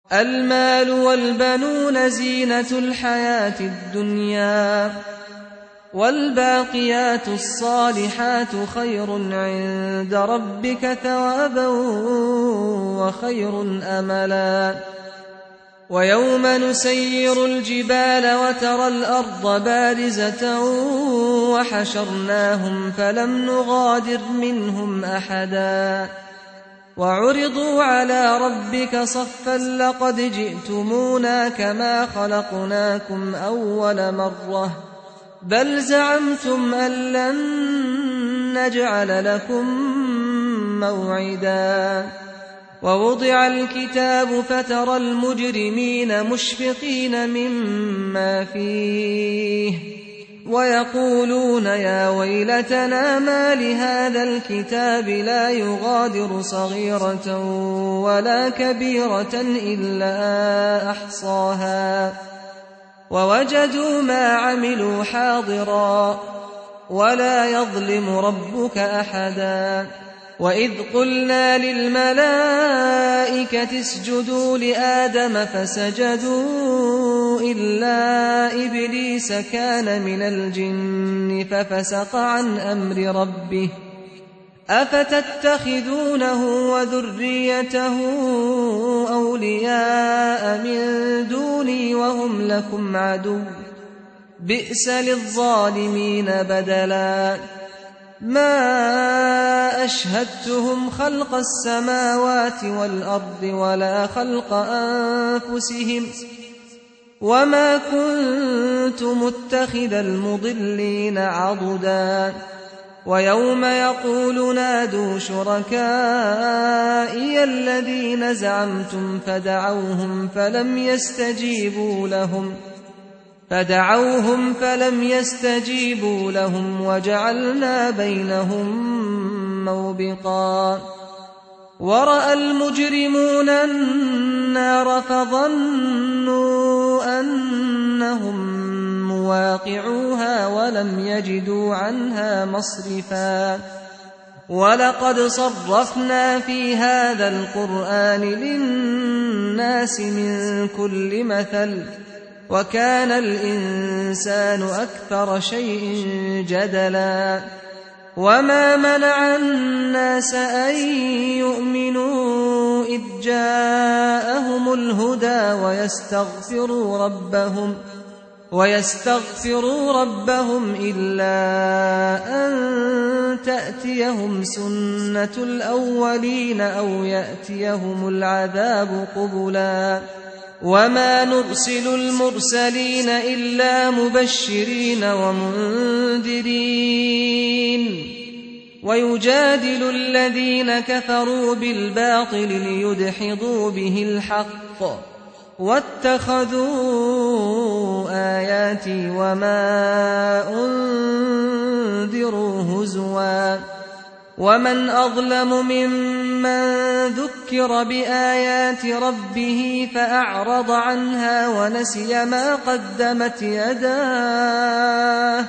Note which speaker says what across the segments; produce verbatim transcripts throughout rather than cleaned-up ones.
Speaker 1: المال والبنون زينة الحياة الدنيا، والباقيات الصالحات خير عند ربك ثوابا وخير أملا. ويوم نسير الجبال وترى الأرض بارزة وحشرناهم فلم نغادر منهم أحدا وعرضوا على ربك صفا لقد جئتمونا كما خلقناكم أول مرة بل زعمتم أن لن نجعل لكم موعدا. ووضع الكتاب فترى المجرمين مشفقين مما فيه ويقولون يا ويلتنا ما لهذا الكتاب لا يغادر صغيرة ولا كبيرة إلا أحصاها ووجدوا ما عملوا حاضرا ولا يظلم ربك أحدا. وإذ قلنا للملائكة اسجدوا لآدم فسجدوا إلا إبليس كان من الجن ففسق عن أمر ربه أفتتخذونه وذريته أولياء من دوني وهم لكم عدو بئس للظالمين بدلا. ما أشهدتهم خلق السماوات والأرض ولا خلق أنفسهم وما كنت متخذ المضلين عضدا. ويوم يقول نادوا شركائي الذين زعمتم فدعوهم فلم يستجيبوا لهم فدعوهم فلم يستجيبوا لهم وجعلنا بينهم موبقا. ورأى المجرمون النار فظنوا أنهم مواقعوها ولم يجدوا عنها مصرفا. ولقد صرفنا في هذا القرآن للناس من كل مثل وكان الإنسان أكثر شيء جدلا. وما منع الناس أن يؤمنوا إذ جاءهم الهدى ويستغفروا ربهم ويستغفروا ربهم إلا أن تأتيهم سنة الأولين أو يأتيهم العذاب قبلا. وما نرسل المرسلين إلا مبشرين ومنذرين ويجادل الذين كفروا بالباطل ليدحضوا به الحق واتخذوا آياتي وما أنذروا هزوا. ومن أظلم ممن ذكر بآيات ربه فأعرض عنها ونسي ما قدمت يداه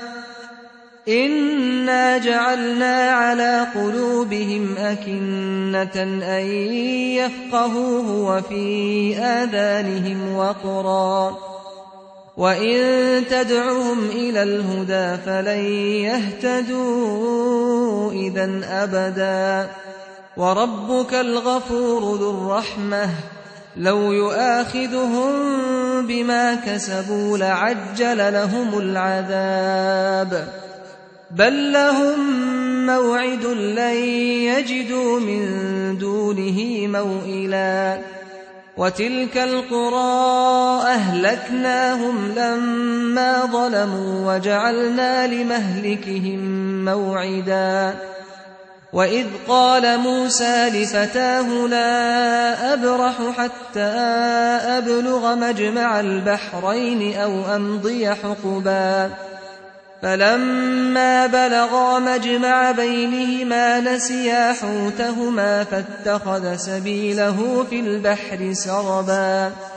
Speaker 1: إنا جعلنا على قلوبهم أكنة أن يفقهوه وفي آذانهم وقرا وإن تدعهم إلى الهدى فلن يهتدوا إذا أبدا. وربك الغفور ذو الرحمة لو يؤاخذهم بما كسبوا لعجل لهم العذاب بل لهم موعد لن يجدوا من دونه موئلا. وتلك القرى أهلكناهم لما ظلموا وجعلنا لمهلكهم موعدا. وإذ قال موسى لفتاه لا أبرح حتى أبلغ مجمع البحرين أو أمضي حقبا فلما بلغا مجمع بينهما نسيا حوتهما فاتخذ سبيله في البحر سربا